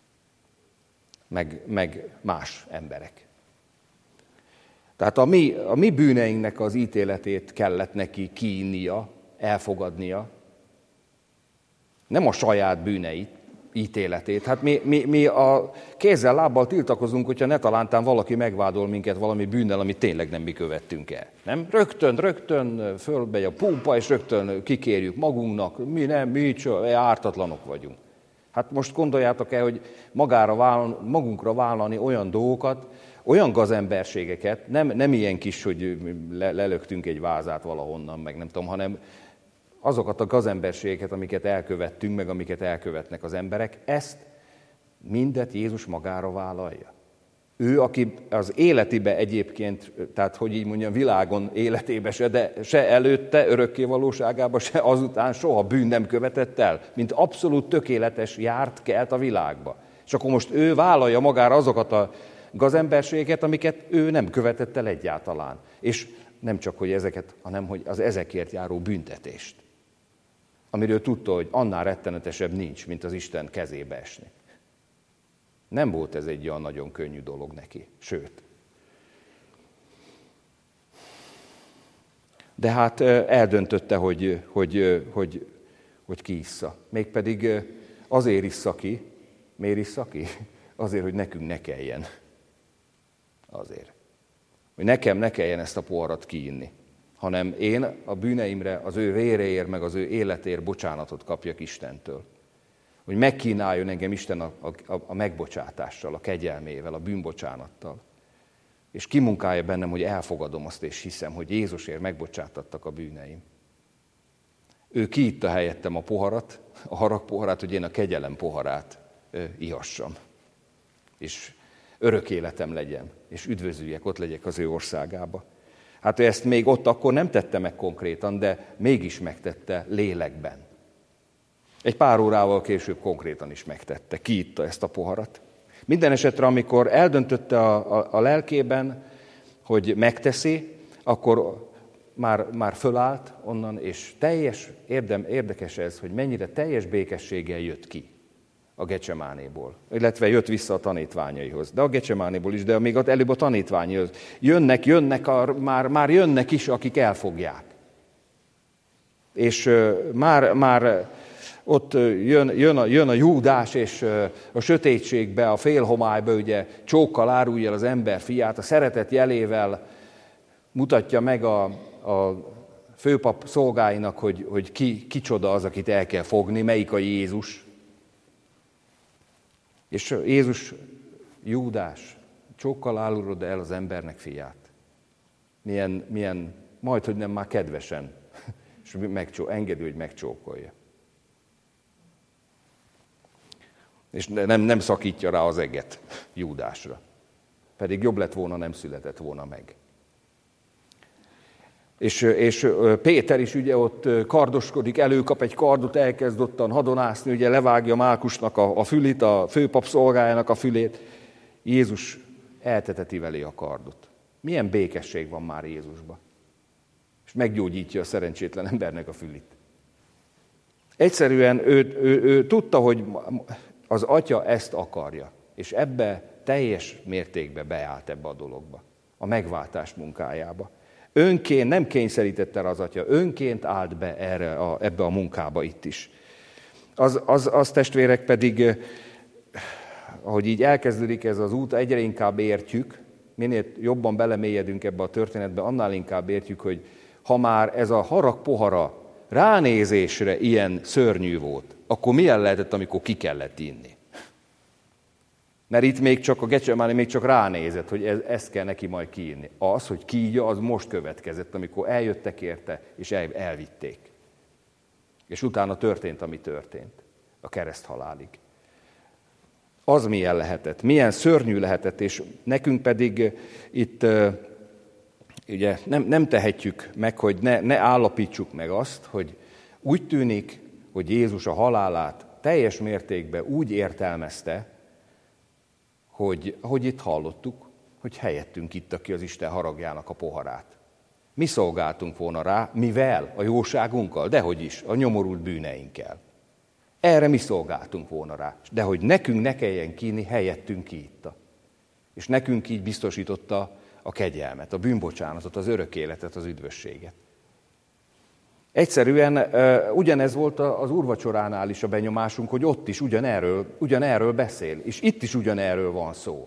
Meg más emberek. Tehát a mi bűneinknek az ítéletét kellett neki kiinnia, elfogadnia. Nem a saját bűneit, ítéletét. Hát mi a kézzel, lábbal tiltakozunk, hogyha ne talántán valaki megvádol minket valami bűnnel, amit tényleg nem mi követtünk el. Nem? Rögtön fölmegy a pumpa, és rögtön kikérjük magunknak, mi ártatlanok vagyunk. Hát most gondoljátok el, hogy magunkra vállalni olyan dolgokat, olyan gazemberségeket, nem ilyen kis, hogy lelöktünk egy vázát valahonnan, meg nem tudom, hanem azokat a gazemberségeket, amiket elkövettünk, meg amiket elkövetnek az emberek, ezt mindet Jézus magára vállalja. Ő, aki az életébe egyébként, tehát hogy így mondjam, világon életébe se, de se előtte, örökké valóságában, se azután soha bűn nem követett el, mint abszolút tökéletes járt kelt a világba. És akkor most ő vállalja magára azokat a gazemberségeket, amiket ő nem követett el egyáltalán. És nem csak, hogy ezeket, hanem hogy az ezekért járó büntetést. Amiről tudta, hogy annál rettenetesebb nincs, mint az Isten kezébe esni. Nem volt ez egy olyan nagyon könnyű dolog neki, sőt. De hát eldöntötte, hogy kiissza. Mégpedig azért issza ki. Miért issza ki? Azért, hogy nekünk ne kelljen. Azért. Hogy nekem ne kelljen ezt a poharat kiinni, hanem én a bűneimre, az ő véréért, meg az ő életért bocsánatot kapjak Istentől. Hogy megkínáljon engem Isten a megbocsátással, a kegyelmével, a bűnbocsánattal. és kimunkálja bennem, hogy elfogadom azt, és hiszem, hogy Jézusért megbocsátattak a bűneim. Ő kiitta helyettem a poharat, a harag poharát, hogy én a kegyelem poharát ihassam. És örök életem legyen, és üdvözüljek, ott legyek az ő országába. Hát ő ezt még ott akkor nem tette meg konkrétan, de mégis megtette lélekben. Egy pár órával később konkrétan is megtette, kiitta ezt a poharat. Minden esetre, amikor eldöntötte a lelkében, hogy megteszi, akkor már fölállt onnan, és érdekes ez, hogy mennyire teljes békességgel jött ki a Gecsemánéból, illetve jött vissza a tanítványaihoz. De a Gecsemánéból is, de még előbb a tanítványaihoz. Jönnek, már jönnek is, akik elfogják. És már ott jön a Júdás, és a sötétségbe, a félhomályba, ugye csókkal árulja el az ember fiát, a szeretet jelével mutatja meg a főpap szolgáinak, hogy kicsoda az, akit el kell fogni, melyik a Jézus. És Jézus, Júdás, csókkal árulod el az embernek fiát. Milyen majdhogy nem már kedvesen, és engedi, hogy megcsókolja. És nem szakítja rá az eget Júdásra. Pedig jobb lett volna, nem született volna meg. És Péter is ugye ott kardoskodik, előkap egy kardot, elkezd ottan hadonászni, ugye levágja Málkusnak a fülét, a főpap szolgájának a fülét. Jézus elteteti velé a kardot. Milyen békesség van már Jézusban. És meggyógyítja a szerencsétlen embernek a fülét. Egyszerűen ő tudta, hogy az atya ezt akarja, és ebbe teljes mértékben beállt ebbe a dologba, a megváltás munkájába. Önként nem kényszerítette rá az atya, önként állt be ebbe a munkába itt is. Az testvérek pedig, ahogy így elkezdődik ez az út, egyre inkább értjük, minél jobban belemélyedünk ebbe a történetbe, annál inkább értjük, hogy ha már ez a harag pohara ránézésre ilyen szörnyű volt, akkor milyen lehetett, amikor ki kellett inni? Mert itt még csak a Gecsemáné még csak ránézett, hogy ezt kell neki majd kiinni. Az, hogy kígya, az most következett, amikor eljöttek érte, és elvitték. És utána történt, ami történt. A kereszthalálig. Az milyen lehetett, milyen szörnyű lehetett, és nekünk pedig itt ugye nem tehetjük meg, hogy ne állapítsuk meg azt, hogy úgy tűnik, hogy Jézus a halálát teljes mértékben úgy értelmezte, hogy itt hallottuk, hogy helyettünk itta ki az Isten haragjának a poharát. Mi szolgáltunk volna rá, mivel? A jóságunkkal, dehogy is, a nyomorult bűneinkkel. Erre mi szolgáltunk volna rá. De hogy nekünk ne kelljen kínni, helyettünk kiitta. És nekünk így biztosította a kegyelmet, a bűnbocsánatot, az örök életet, az üdvösséget. Egyszerűen ugyanez volt az úrvacsoránál is a benyomásunk, hogy ott is ugyanerről beszél, és itt is ugyanerről van szó.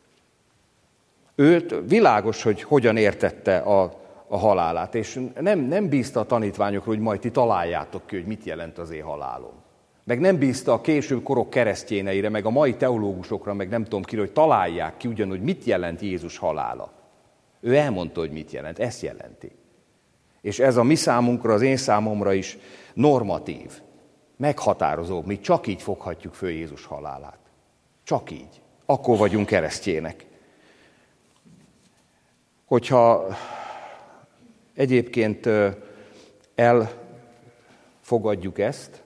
Őt világos, hogy hogyan értette a halálát, és nem bízta a tanítványokról, hogy majd ti találjátok ki, hogy mit jelent az én halálom. Meg nem bízta a később korok keresztjéneire, meg a mai teológusokra, meg nem tudom kire, hogy találják ki ugyan, hogy mit jelent Jézus halála. Ő elmondta, hogy mit jelent, ezt jelenti. És ez a mi számunkra, az én számomra is normatív, meghatározó. Mi csak így foghatjuk föl Jézus halálát. Csak így. Akkor vagyunk keresztjének. Hogyha egyébként elfogadjuk ezt,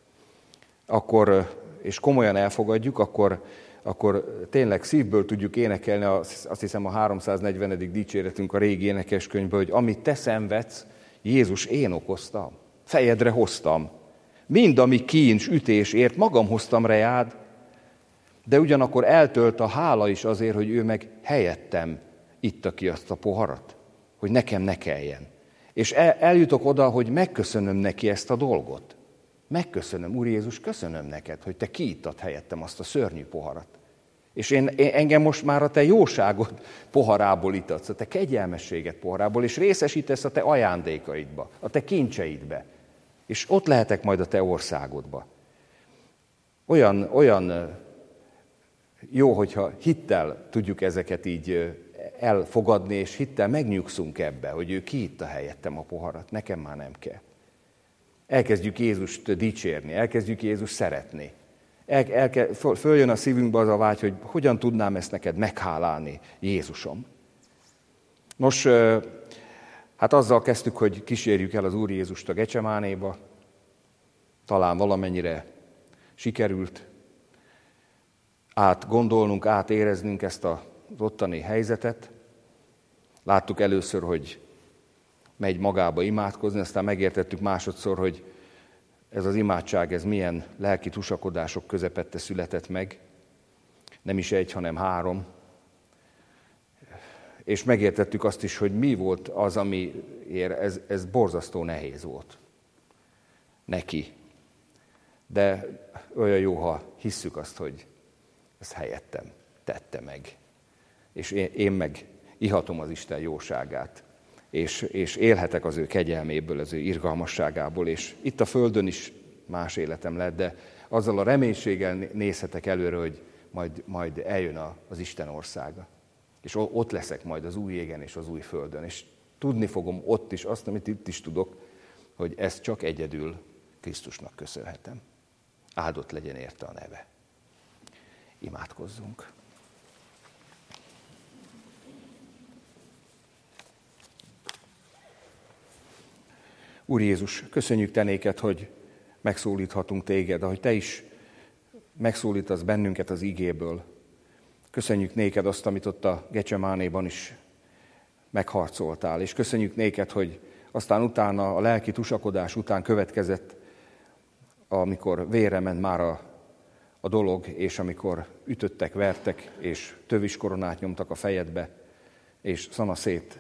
és komolyan elfogadjuk, akkor tényleg szívből tudjuk énekelni, azt hiszem a 340. dicséretünk a régi énekeskönyvből, hogy amit te szenvedsz, Jézus, én okoztam, fejedre hoztam. Mind, ami kincs, ütés ért, magam hoztam reád, de ugyanakkor eltölt a hála is azért, hogy ő meg helyettem itta ki azt a poharat, hogy nekem ne kelljen. És eljutok oda, hogy megköszönöm neki ezt a dolgot. Megköszönöm, Úr Jézus, köszönöm neked, hogy te kiittad helyettem azt a szörnyű poharat. És engem most már a te jóságod poharából itatsz, a te kegyelmességet poharából, és részesítesz a te ajándékaidba, a te kincseidbe. És ott lehetek majd a te országodba. Olyan jó, hogyha hittel tudjuk ezeket így elfogadni, és hittel megnyugszunk ebbe, hogy ő kiitta helyettem a poharat, nekem már nem kell. Elkezdjük Jézust dicsérni, elkezdjük Jézust szeretni. Följön a szívünkbe az a vágy, hogy hogyan tudnám ezt neked meghálálni, Jézusom. Nos, hát azzal kezdtük, hogy kísérjük el az Úr Jézust a Gecsemánéba. Talán valamennyire sikerült átgondolnunk, átéreznünk ezt az ottani helyzetet. Láttuk először, hogy megy magába imádkozni, aztán megértettük másodszor, hogy ez az imádság, ez milyen lelki tusakodások közepette született meg. Nem is egy, hanem 3. És megértettük azt is, hogy mi volt az, amiért ez borzasztó nehéz volt neki. De olyan jó, ha hisszük azt, hogy ezt helyettem tette meg. És én meg ihatom az Isten jóságát. És élhetek az ő kegyelméből, az ő irgalmasságából. És itt a földön is más életem lett, de azzal a reménységgel nézhetek előre, hogy majd eljön az Isten országa. És ott leszek majd az új égen és az új földön. És tudni fogom ott is azt, amit itt is tudok, hogy ezt csak egyedül Krisztusnak köszönhetem. Áldott legyen érte a neve. Imádkozzunk. Úr Jézus, köszönjük te néked, hogy megszólíthatunk téged, ahogy te is megszólítasz bennünket az igéből. Köszönjük néked azt, amit ott a Gecsemánéban is megharcoltál, és köszönjük néked, hogy aztán utána, a lelki tusakodás után következett, amikor vérre ment már a dolog, és amikor ütöttek, vertek, és töviskoronát nyomtak a fejedbe, és szanaszét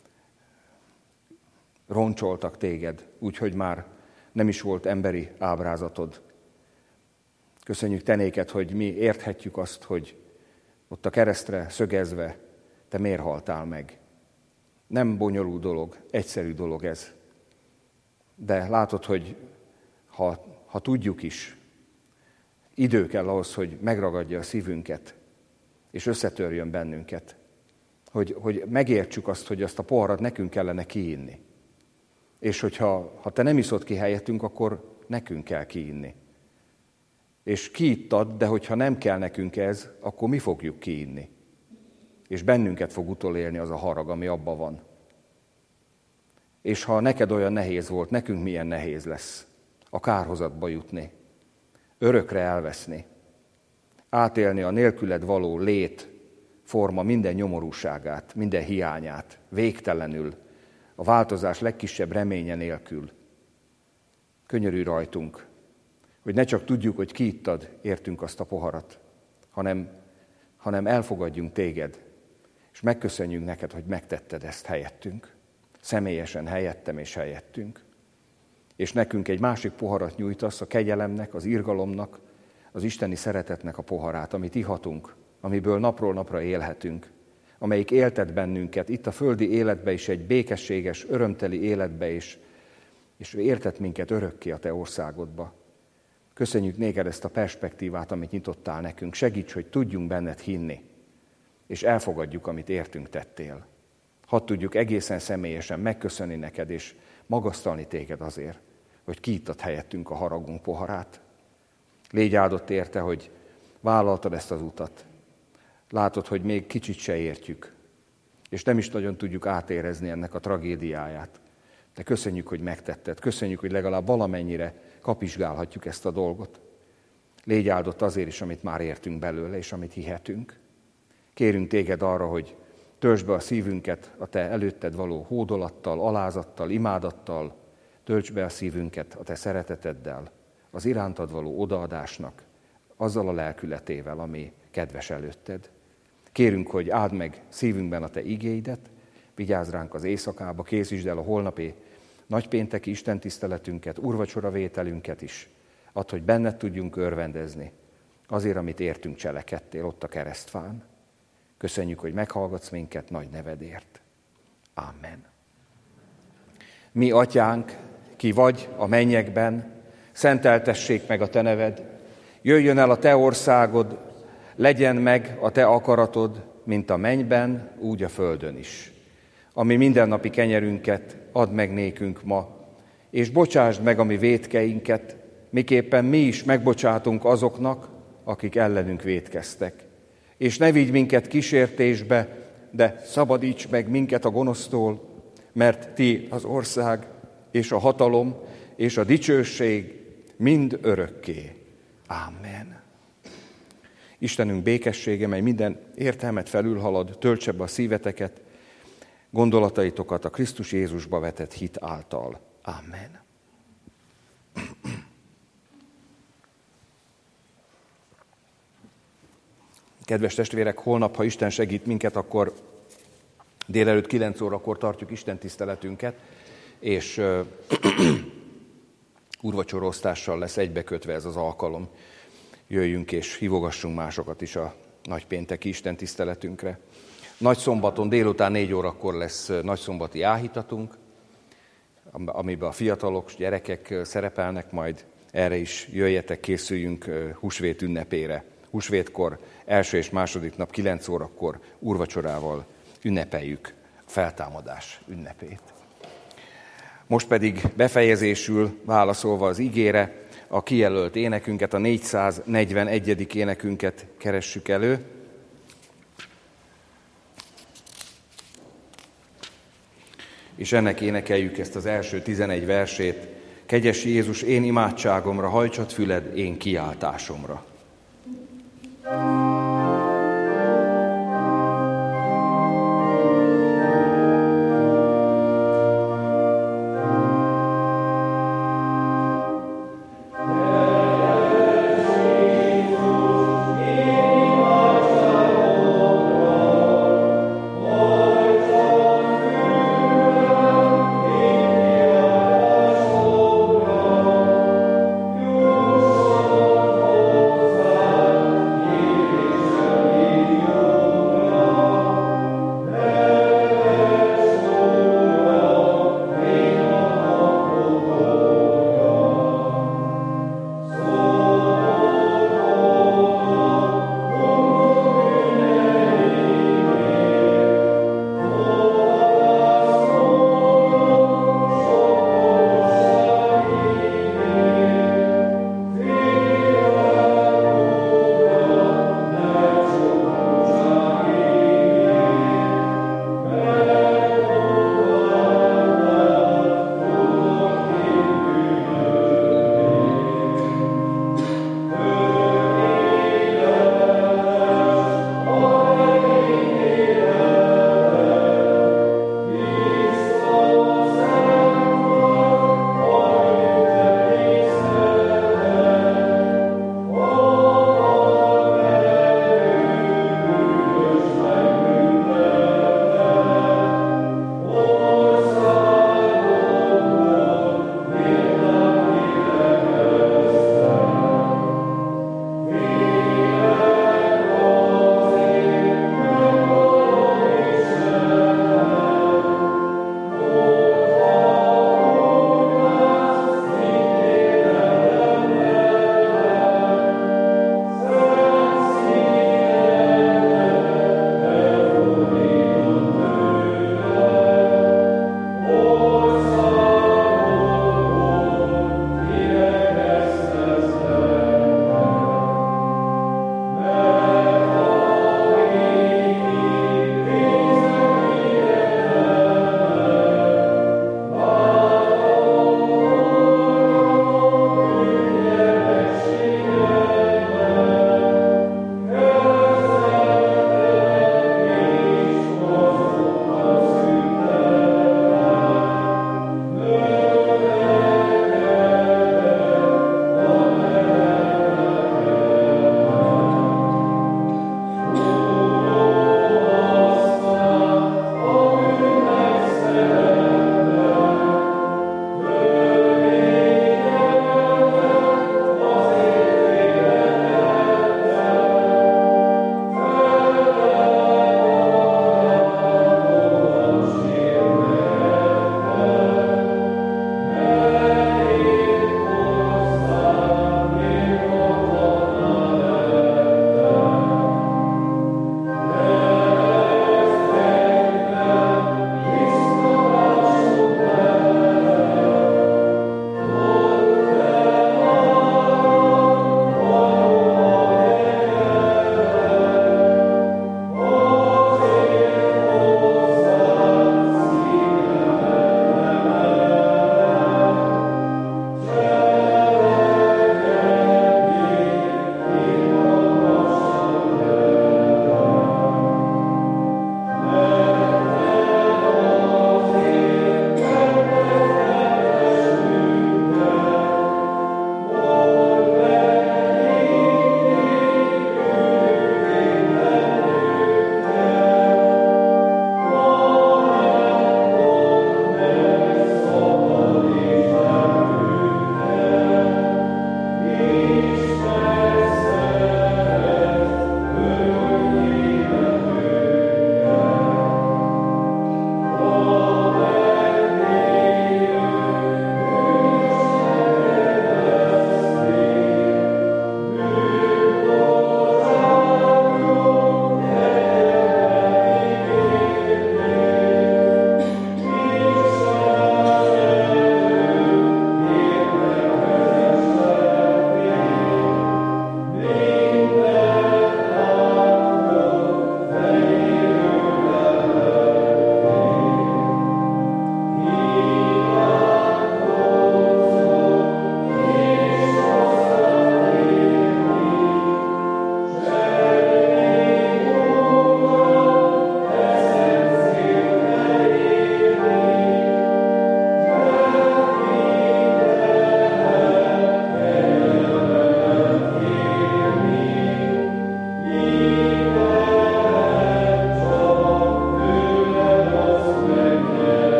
roncsoltak téged, úgyhogy már nem is volt emberi ábrázatod. Köszönjük te néked, hogy mi érthetjük azt, hogy ott a keresztre szögezve te miért haltál meg. Nem bonyolult dolog, egyszerű dolog ez. De látod, hogy ha tudjuk is, idő kell ahhoz, hogy megragadja a szívünket, és összetörjön bennünket. Hogy megértsük azt, hogy azt a poharat nekünk kellene kiinni. És hogyha te nem iszod ki helyettünk, akkor nekünk kell kiinni. És kiittad, de hogyha nem kell nekünk ez, akkor mi fogjuk kiinni. És bennünket fog utolérni az a harag, ami abban van. És ha neked olyan nehéz volt, nekünk milyen nehéz lesz a kárhozatba jutni, örökre elveszni, átélni a nélküled való lét forma minden nyomorúságát, minden hiányát, végtelenül, a változás legkisebb reménye nélkül. Könyörülj rajtunk, hogy ne csak tudjuk, hogy kiittad, értünk azt a poharat, hanem elfogadjunk téged, és megköszönjünk neked, hogy megtetted ezt helyettünk, személyesen helyettem és helyettünk. És nekünk egy másik poharat nyújtasz, a kegyelemnek, az irgalomnak, az isteni szeretetnek a poharát, amit ihatunk, amiből napról napra élhetünk, amelyik éltet bennünket itt a földi életbe is, egy békességes, örömteli életbe is, és értet minket örökké a te országodba. Köszönjük néked ezt a perspektívát, amit nyitottál nekünk. Segíts, hogy tudjunk benned hinni, és elfogadjuk, amit értünk tettél. Hadd tudjuk egészen személyesen megköszönni neked, és magasztalni téged azért, hogy kiittad helyettünk a haragunk poharát. Légy áldott érte, hogy vállaltad ezt az utat. Látod, hogy még kicsit se értjük, és nem is nagyon tudjuk átérezni ennek a tragédiáját. De köszönjük, hogy megtetted. Köszönjük, hogy legalább valamennyire kapizsgálhatjuk ezt a dolgot. Légy áldott azért is, amit már értünk belőle, és amit hihetünk. Kérünk téged arra, hogy töltsd be a szívünket a te előtted való hódolattal, alázattal, imádattal, töltsd be a szívünket a te szereteteddel, az irántad való odaadásnak, azzal a lelkületével, ami kedves előtted. Kérünk, hogy áld meg szívünkben a te igéidet, vigyázz ránk az éjszakába, készítsd el a holnapi nagypénteki istentiszteletünket, úrvacsora vételünket is. Add, hogy benned tudjunk örvendezni, azért, amit értünk cselekedtél ott a keresztfán. Köszönjük, hogy meghallgatsz minket nagy nevedért. Amen. Mi, atyánk, ki vagy a mennyekben, szenteltessék meg a te neved, jöjjön el a te országod, legyen meg a te akaratod, mint a mennyben, úgy a földön is. Ami mindennapi kenyerünket add meg nékünk ma, és bocsásd meg a mi vétkeinket, miképpen mi is megbocsátunk azoknak, akik ellenünk vétkeztek. És ne vigy minket kísértésbe, de szabadíts meg minket a gonosztól, mert ti az ország, és a hatalom, és a dicsőség mind örökké. Ámen. Istenünk békessége, mely minden értelmet felülhalad, töltse be a szíveteket, gondolataitokat a Krisztus Jézusba vetett hit által. Ámen. Kedves testvérek, holnap, ha Isten segít minket, akkor délelőtt 9 órakor tartjuk Isten tiszteletünket, és úrvacsoroztással lesz egybekötve ez az alkalom. Jöjjünk és hívogassunk másokat is a nagypénteki Isten tiszteletünkre. Nagyszombaton délután 4 órakor lesz nagyszombati áhítatunk, amiben a fiatalok, gyerekek szerepelnek, majd erre is jöjjetek, készüljünk húsvét ünnepére. Húsvétkor, első és második nap 9 órakor úrvacsorával ünnepeljük a feltámadás ünnepét. Most pedig befejezésül, válaszolva az igére, a kijelölt énekünket, a 441. énekünket keressük elő. És ennek énekeljük ezt az első 11 versét. Kegyes Jézus, én imádságomra, hajtsad füled én kiáltásomra. Oh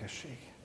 békesség.